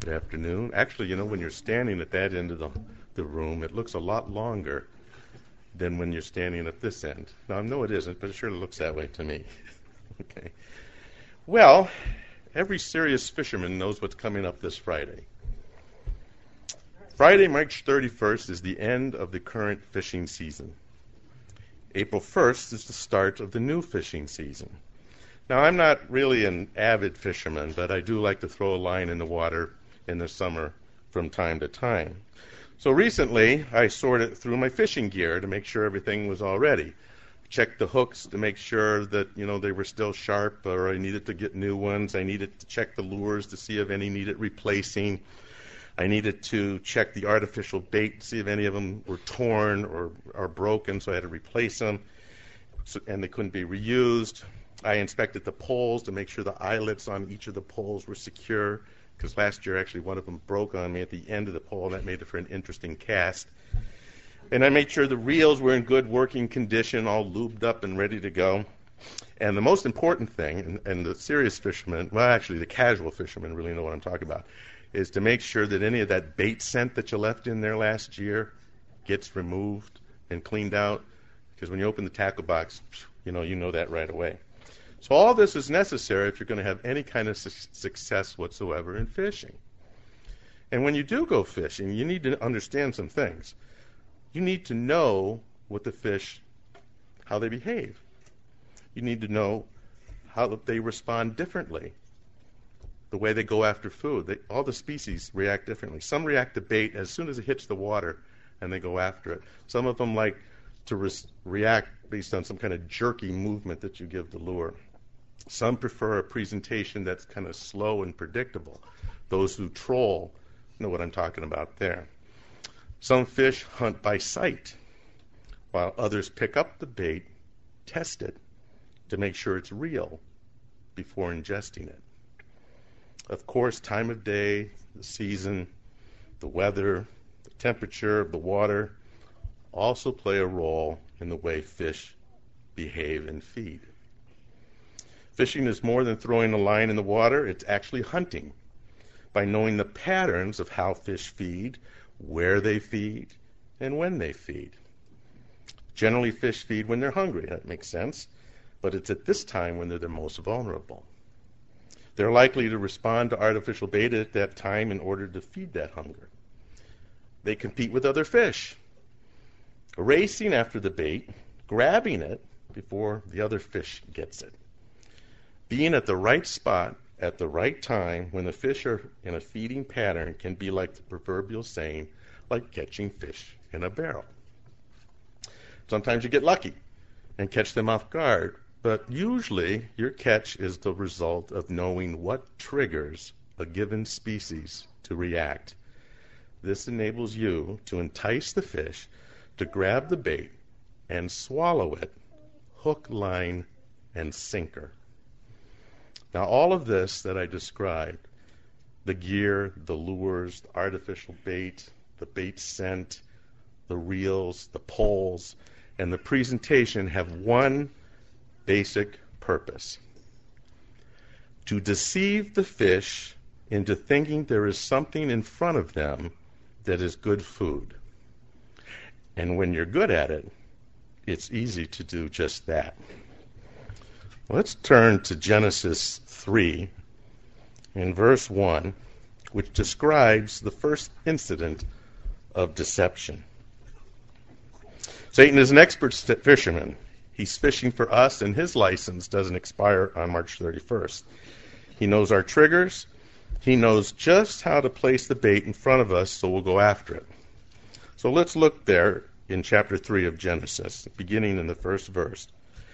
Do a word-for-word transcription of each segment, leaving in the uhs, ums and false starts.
Good afternoon. Actually, you know, when you're standing at that end of the, the room, it looks a lot longer than when you're standing at this end. Now, I know it isn't, but it sure looks that way to me. Okay. Well, every serious fisherman knows what's coming up this Friday. Friday, March thirty-first, is the end of the current fishing season. April first is the start of the new fishing season. Now, I'm not really an avid fisherman, but I do like to throw a line in the water in the summer from time to time. So recently, I sorted through my fishing gear to make sure everything was all ready. Checked the hooks to make sure that, you know, they were still sharp, or I needed to get new ones. I needed to check the lures to see if any needed replacing. I needed to check the artificial bait to see if any of them were torn or are broken, so I had to replace them, so, and they couldn't be reused. I inspected the poles to make sure the eyelets on each of the poles were secure, because last year actually one of them broke on me at the end of the pole, and that made it for an interesting cast. And I made sure the reels were in good working condition, all lubed up and ready to go. And the most important thing, and, and the serious fishermen, well actually the casual fishermen really know what I'm talking about, is to make sure that any of that bait scent that you left in there last year gets removed and cleaned out, because when you open the tackle box, you know, you know that right away. So all this is necessary if you're going to have any kind of su- success whatsoever in fishing. And when you do go fishing, you need to understand some things. You need to know what the fish, how they behave. You need to know how they respond differently. The way they go after food. They, all the species react differently. Some react to bait as soon as it hits the water and they go after it. Some of them like to res- react based on some kind of jerky movement that you give the lure. Some prefer a presentation that's kind of slow and predictable. Those who troll know what I'm talking about there. Some fish hunt by sight, while others pick up the bait, test it to make sure it's real before ingesting it. Of course, time of day, the season, the weather, the temperature of the water also play a role in the way fish behave and feed. Fishing is more than throwing a line in the water. It's actually hunting by knowing the patterns of how fish feed, where they feed, and when they feed. Generally, fish feed when they're hungry. That makes sense. But it's at this time when they're the most vulnerable. They're likely to respond to artificial bait at that time in order to feed that hunger. They compete with other fish, racing after the bait, grabbing it before the other fish gets it. Being at the right spot at the right time when the fish are in a feeding pattern can be like the proverbial saying, like catching fish in a barrel. Sometimes you get lucky and catch them off guard, but usually your catch is the result of knowing what triggers a given species to react. This enables you to entice the fish to grab the bait and swallow it, hook, line, and sinker. Now, all of this that I described, the gear, the lures, the artificial bait, the bait scent, the reels, the poles, and the presentation have one basic purpose: to deceive the fish into thinking there is something in front of them that is good food. And when you're good at it, it's easy to do just that. Let's turn to Genesis three in verse one, which describes the first incident of deception. Satan is an expert fisherman. He's fishing for us, and his license doesn't expire on March thirty-first. He knows our triggers. He knows just how to place the bait in front of us, so we'll go after it. So let's look there in chapter three of Genesis, beginning in the first verse.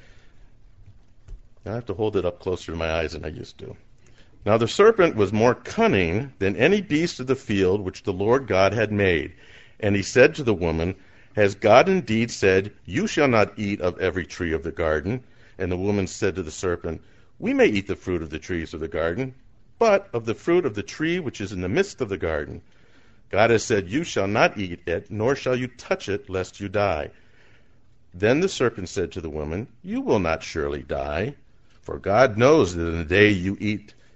I have to hold it up closer to my eyes than I used to. Now the serpent was more cunning than any beast of the field which the Lord God had made. And he said to the woman, Has God indeed said, You shall not eat of every tree of the garden? And the woman said to the serpent, We may eat the fruit of the trees of the garden, but of the fruit of the tree which is in the midst of the garden, God has said, You shall not eat it, nor shall you touch it, lest you die. Then the serpent said to the woman, You will not surely die, for God knows that in the day you eat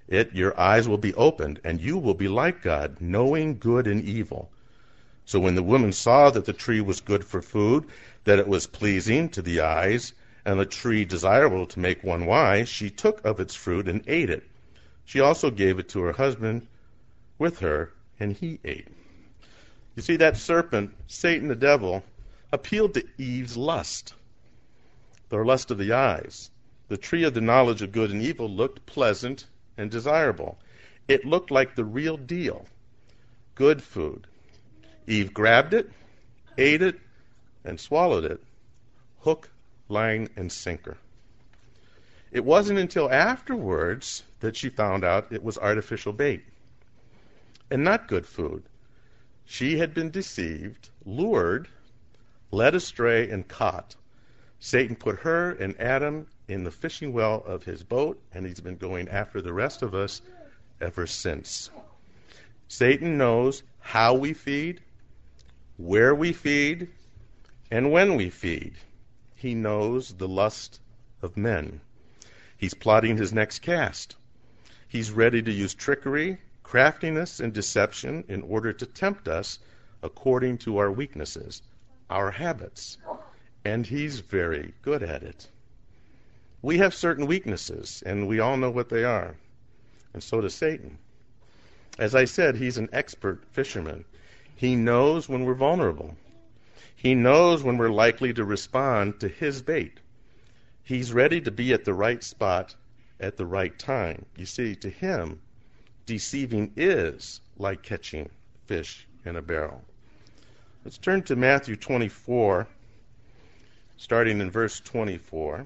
it, your eyes will be opened, and you will be like God, knowing good and evil. So when the woman saw that the tree was good for food, that it was pleasing to the eyes, and the tree desirable to make one wise, she took of its fruit and ate it. She also gave it to her husband with her, and he ate. You see, that serpent, Satan the devil, appealed to Eve's lust, the lust of the eyes. The tree of the knowledge of good and evil looked pleasant and desirable. It looked like the real deal, good food. Eve grabbed it, ate it, and swallowed it, hook, line, and sinker. It wasn't until afterwards that she found out it was artificial bait and not good food. She had been deceived, lured, led astray, and caught. Satan put her and Adam in the fishing well of his boat, and he's been going after the rest of us ever since. Satan knows how we feed, where we feed, and when we feed. He knows the lust of men. He's plotting his next cast. He's ready to use trickery, craftiness, and deception in order to tempt us according to our weaknesses, our habits. And he's very good at it. We have certain weaknesses, and we all know what they are. And so does Satan. As I said, he's an expert fisherman. He knows when we're vulnerable. He knows when we're likely to respond to his bait. He's ready to be at the right spot at the right time. You see, to him, deceiving is like catching fish in a barrel. Let's turn to Matthew twenty-four, starting in verse twenty-four.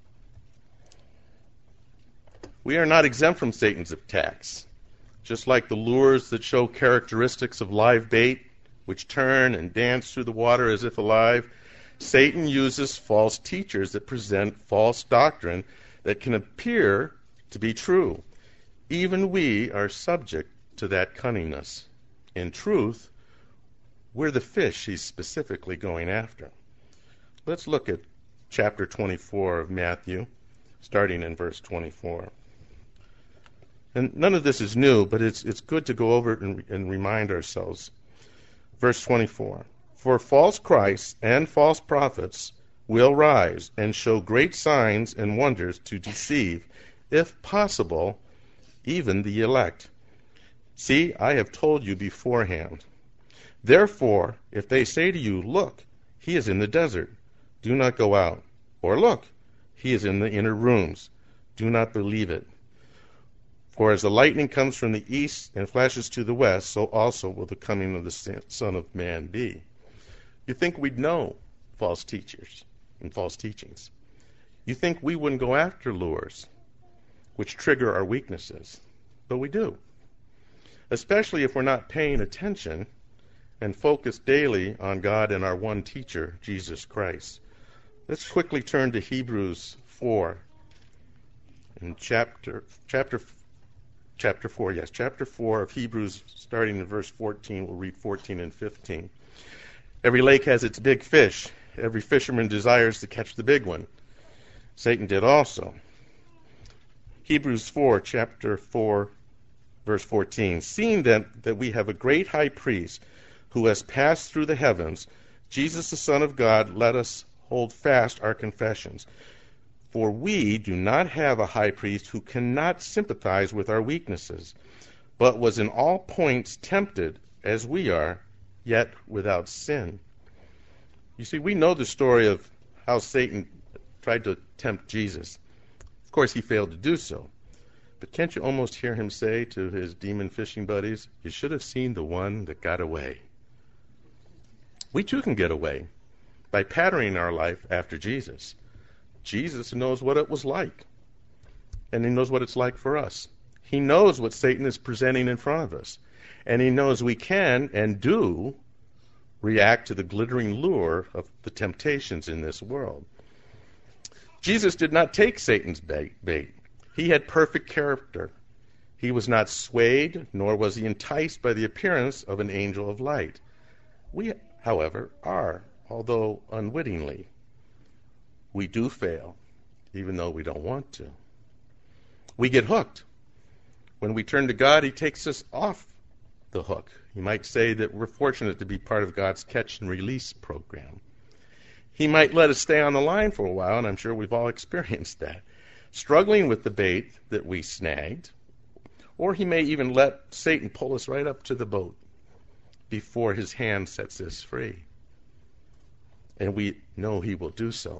We are not exempt from Satan's attacks. Just like the lures that show characteristics of live bait, which turn and dance through the water as if alive, Satan uses false teachers that present false doctrine that can appear to be true. Even we are subject to that cunningness. In truth, we're the fish he's specifically going after. Let's look at chapter twenty-four of Matthew, starting in verse twenty-four. And none of this is new, but it's it's good to go over it and, and remind ourselves. Verse twenty-four. For false Christs and false prophets will rise and show great signs and wonders to deceive, if possible, even the elect. See, I have told you beforehand. Therefore, if they say to you, look, he is in the desert, do not go out. Or look, he is in the inner rooms, do not believe it. For as the lightning comes from the east and flashes to the west, so also will the coming of the Son of Man be. You think we'd know false teachers and false teachings. You think we wouldn't go after lures which trigger our weaknesses, but we do. Especially if we're not paying attention and focus daily on God and our one teacher, Jesus Christ. Let's quickly turn to Hebrews four. In chapter chapter chapter four, yes, chapter four of Hebrews, starting in verse fourteen, we'll read fourteen and fifteen. Every lake has its big fish. Every fisherman desires to catch the big one. Satan did also. Hebrews four, chapter four, verse fourteen. Seeing that, that we have a great high priest who has passed through the heavens, Jesus the Son of God, let us hold fast our confessions. For we do not have a high priest who cannot sympathize with our weaknesses, but was in all points tempted as we are, yet without sin. You see, we know the story of how Satan tried to tempt Jesus. Of course, he failed to do so. But can't you almost hear him say to his demon fishing buddies, you should have seen the one that got away. We too can get away by patterning our life after Jesus. Jesus knows what it was like, and he knows what it's like for us. He knows what Satan is presenting in front of us, and he knows we can and do react to the glittering lure of the temptations in this world. Jesus did not take Satan's bait. He had perfect character. He was not swayed, nor was he enticed by the appearance of an angel of light. We, however, are, although unwittingly. We do fail, even though we don't want to. We get hooked. When we turn to God, he takes us off the hook. You might say that we're fortunate to be part of God's catch and release program. He might let us stay on the line for a while, and I'm sure we've all experienced that, struggling with the bait that we snagged, or he may even let Satan pull us right up to the boat before his hand sets us free. And we know he will do so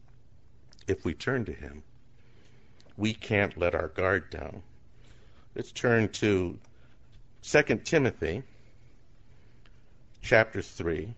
if we turn to him. We can't let our guard down. Let's turn to Second Timothy chapter three,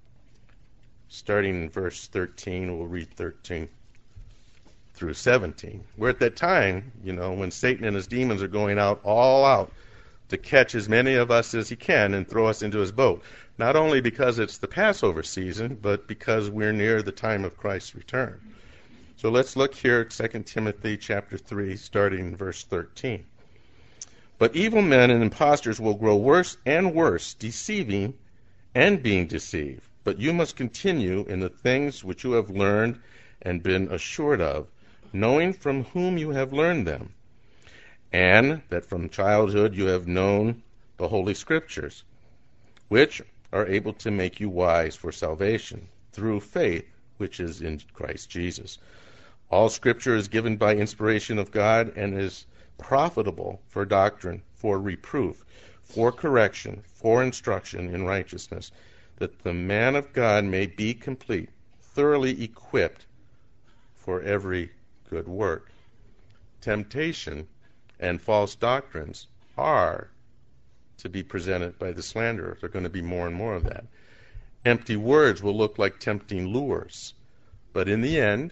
starting in verse thirteen. We'll read thirteen through seventeen. We're at that time, you know, when Satan and his demons are going out all out to catch as many of us as he can and throw us into his boat. Not only because it's the Passover season, but because we're near the time of Christ's return. So let's look here at Second Timothy chapter three, starting in verse thirteen. But evil men and impostors will grow worse and worse, deceiving and being deceived. But you must continue in the things which you have learned and been assured of, knowing from whom you have learned them, and that from childhood you have known the Holy Scriptures, which are able to make you wise for salvation through faith which is in Christ Jesus. All Scripture is given by inspiration of God and is profitable for doctrine, for reproof, for correction, for instruction in righteousness, that the man of God may be complete, thoroughly equipped for every good work. Temptation and false doctrines are to be presented by the slanderer. There are going to be more and more of that. Empty words will look like tempting lures, but in the end,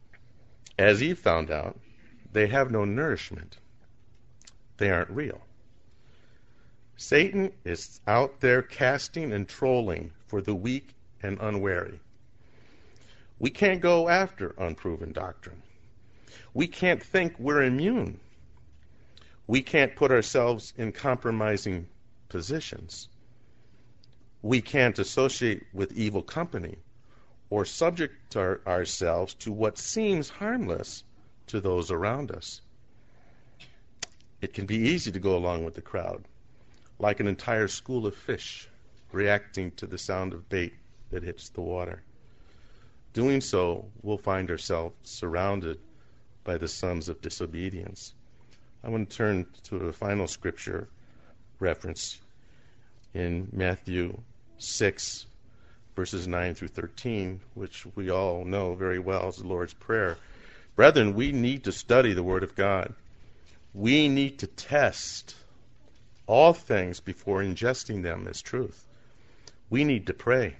as Eve found out, they have no nourishment. They aren't real. Satan is out there casting and trolling for the weak and unwary. We can't go after unproven doctrine. We can't think we're immune. We can't put ourselves in compromising positions. We can't associate with evil company or subject our, ourselves to what seems harmless to those around us. It can be easy to go along with the crowd, like an entire school of fish reacting to the sound of bait that hits the water. Doing so, we'll find ourselves surrounded by the sons of disobedience. I want to turn to a final scripture reference in Matthew six, verses nine through thirteen, which we all know very well as the Lord's Prayer. Brethren, we need to study the Word of God. We need to test all things before ingesting them as truth. We need to pray.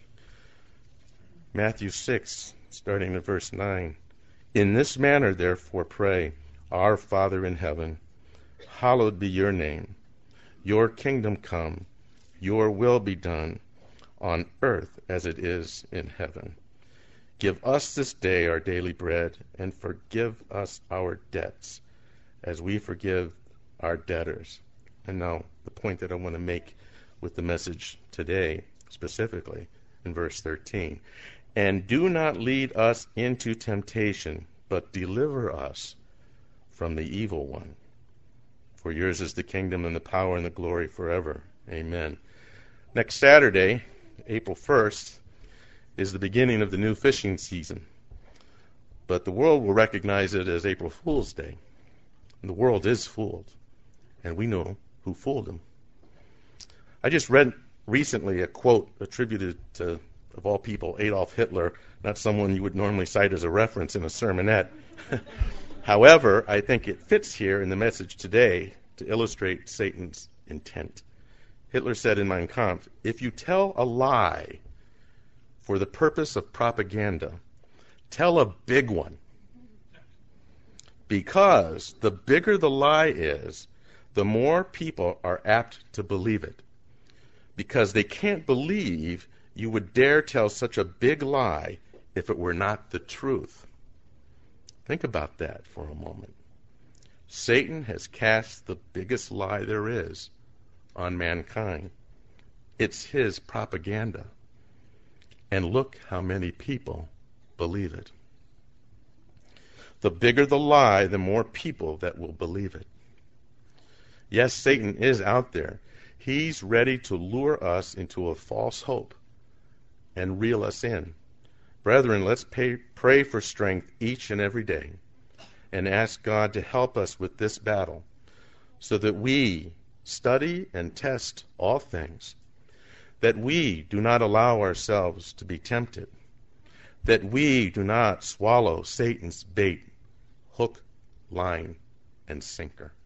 Matthew six, starting at verse nine. In this manner, therefore, pray, Our Father in heaven, hallowed be your name. Your kingdom come, your will be done, on earth as it is in heaven. Give us this day our daily bread, and forgive us our debts, as we forgive our debtors. And now, the point that I want to make with the message today, specifically, in verse thirteen. And do not lead us into temptation, but deliver us from the evil one. For yours is the kingdom and the power and the glory forever. Amen. Next Saturday, April first, is the beginning of the new fishing season. But the world will recognize it as April Fool's Day. And the world is fooled. And we know who fooled them. I just read recently a quote attributed to, of all people, Adolf Hitler, not someone you would normally cite as a reference in a sermonette. However, I think it fits here in the message today to illustrate Satan's intent. Hitler said in Mein Kampf, if you tell a lie for the purpose of propaganda, tell a big one. Because the bigger the lie is, the more people are apt to believe it. Because they can't believe you would dare tell such a big lie if it were not the truth. Think about that for a moment. Satan has cast the biggest lie there is on mankind. It's his propaganda. And look how many people believe it. The bigger the lie, the more people that will believe it. Yes, Satan is out there. He's ready to lure us into a false hope and reel us in. Brethren, let's pay, pray for strength each and every day and ask God to help us with this battle so that we study and test all things, that we do not allow ourselves to be tempted, that we do not swallow Satan's bait, hook, line, and sinker.